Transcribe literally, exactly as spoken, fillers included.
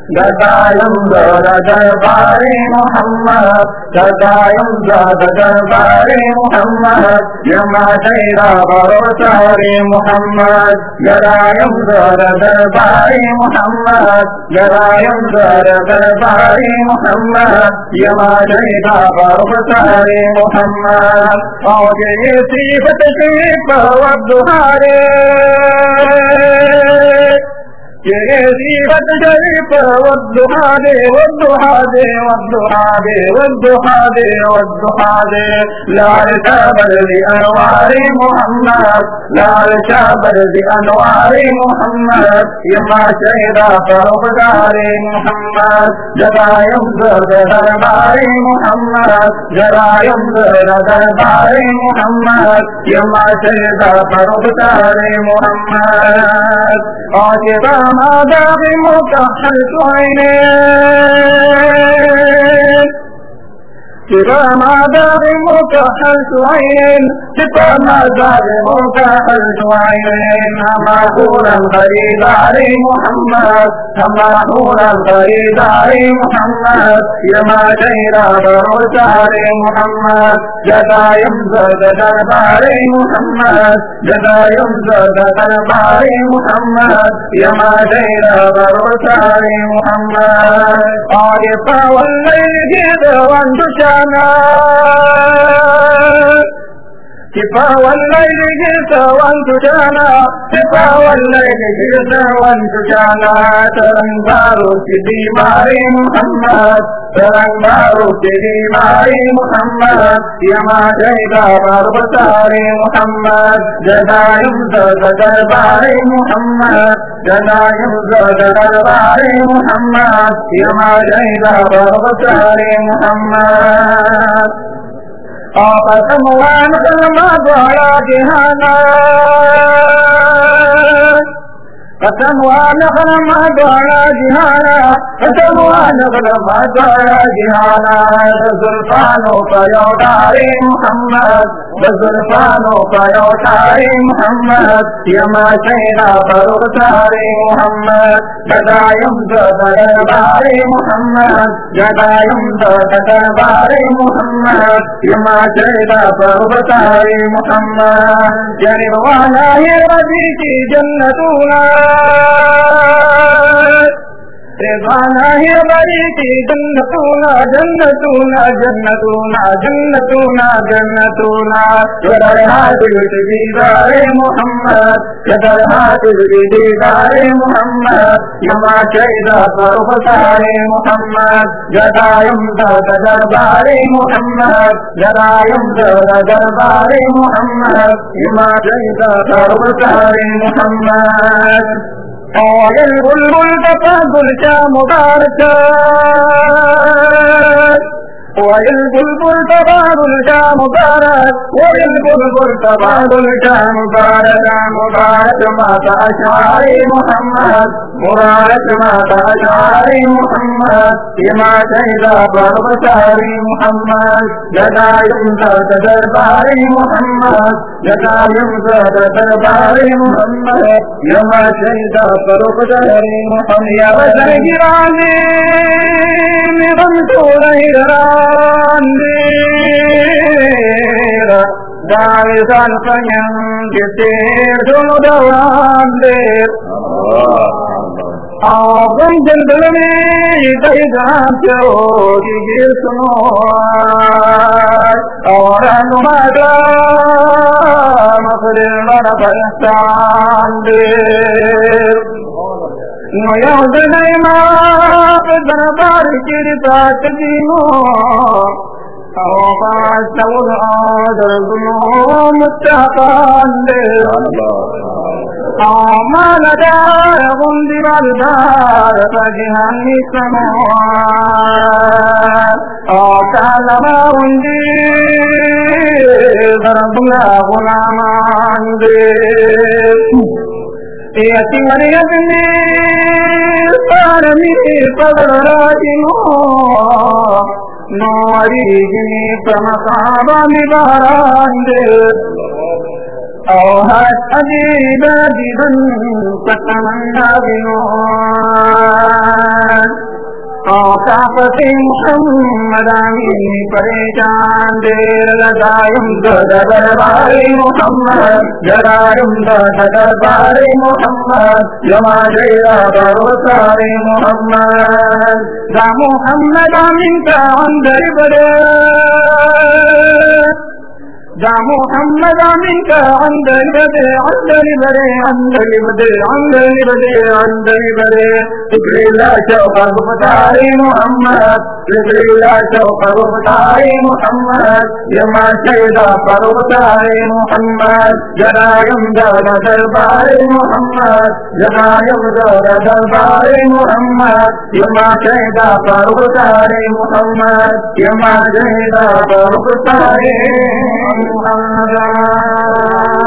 गदायम दरबारे मोहम्मद गदायम दरबारे मोहम्मद यमा तेरा भरोसा रे मोहम्मद गदायम दरबारे मोहम्मद गदायम दरबारे मोहम्मद यमा तेरा भरोसा रे मोहम्मद और ये सिफत सिफ वद्दुहारे ये सिफत सिफ वद्दुहारे वद्दुहारे वद्दुहारे वद्दुहारे वद्दुहारे लाल शाबर दी अनवारे मोहम्मद लाल शाबर दी अनवारे मोहम्मद यमा शहदा परवदारे मोहम्मद जगायम दरबारे मोहम्मद जगायम दरबारे मोहम्मद यमा शहदा परवदारे मोहम्मद आशिका मादाब मुतहल सुइने मादाब मुतहल सुइने मादाब मुतहल सुइने हमाहूरम खरीदारे मोहम्मद हमाहूरम खरीदारे मोहम्मद यमा तेरा भरोसा रे मोहम्मद जगायम दरबारे मोहम्मद जगायम दरबारे मोहम्मद यमा तेरा भरोसा रे मोहम्मद और पावल्लैहि दवंदुशाना पावल्लैहि दवंदुशाना पावल्लैहि दवंदुशाना तरंगारो की बीमारी मोहम्मद तरंगारो की बीमारी मोहम्मद यमा तेरा भरोसा रे मोहम्मद जगायम दरबारे मोहम्मद जगायम दरबारे मोहम्मद यमा तेरा भरोसा रे मोहम्मद आपसम वान कलमा द्वारा जिहाना कसम वान कलमा द्वारा जिहाना कसम वान कलमा द्वारा जिहाना जुल्फानो पयोटारे मोहम्मद जुल्फानो पयोटारे मोहम्मद यमा तेरा भरोसा रे मोहम्मद जगायम दरबारे मोहम्मद जगायम दरबारे मोहम्मद यमा तेरा भरोसा रे मोहम्मद जरवाना है रबी की जन्नतुना रेवाना है बड़ी की जन्नतुना जन्नतुना जन्नतुना जन्नतुना जन्नतुना कदर हाजिर दीदारे मोहम्मद कदर हाजिर दीदारे मोहम्मद यमा तेरा भरोसा रे मोहम्मद जगायम दरबारे मोहम्मद जगायम दरबारे मोहम्मद यमा तेरा भरोसा रे मोहम्मद और बुलबुल का गुलचा मुबारक वयल बुलबुल तबारुल का मुबारक वयल बुलबुल तबारुल का मुबारक मुबारक माता अशारे मोहम्मद मुबारक माता अशारे मोहम्मद यमा तेरा भरोसा रे मोहम्मद जगायम दरबारे मोहम्मद जगायम दरबारे मोहम्मद यमा तेरा भरोसा रे मोहम्मद या वजगिराने निरम तो Rehras Andera, Davisan Panyam, Gitir, Dudawander. Abang Jendulme, Daidacho, Gigismoy, Orang Mada, Makrila Pasander. Noya Danaima, Danabar Kirita Tadimo. Awal Saudar Gunung Mustaqande, Amalada Gundiradar Pajihani Samwa, Akalama Undi Darbula Gulamande. Yati Mariyadni Parami Padarajino Noarigini Pramakaba Nibarande Auhat Adiba Didan Patamanda Vinoan मौका पति मोहम्मद आमीनी परेशान दे लगायम दरबारे मोहम्मद जरायम दरबारे मोहम्मद जमा जया बरसारे मोहम्मद जा मोहम्मद आमीन का अंदर बड़े जा मोहम्मद आमीन का अंदर बदे अंदर बड़े अंदर बदे अंदर बदे अंदर बदे जिब्रील शौक़ बताए मोहम्मद जिब्रील शौक़ बताए मोहम्मद यमा शैदा पर बताए मोहम्मद जरायम दादा दरबारे मोहम्मद जरायम दादा दरबारे मोहम्मद यमा शैदा पर बताए मोहम्मद यमा शैदा पर बताए मोहम्मद